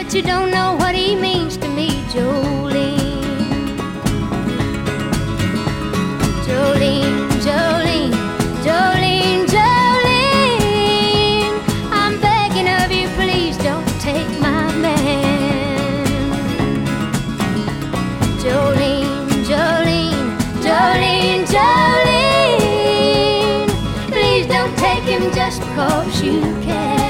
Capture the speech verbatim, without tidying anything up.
but you don't know what he means to me, Jolene. Jolene, Jolene, Jolene, Jolene, I'm begging of you, please don't take my man. Jolene, Jolene, Jolene, Jolene, please don't take him just 'cause you can.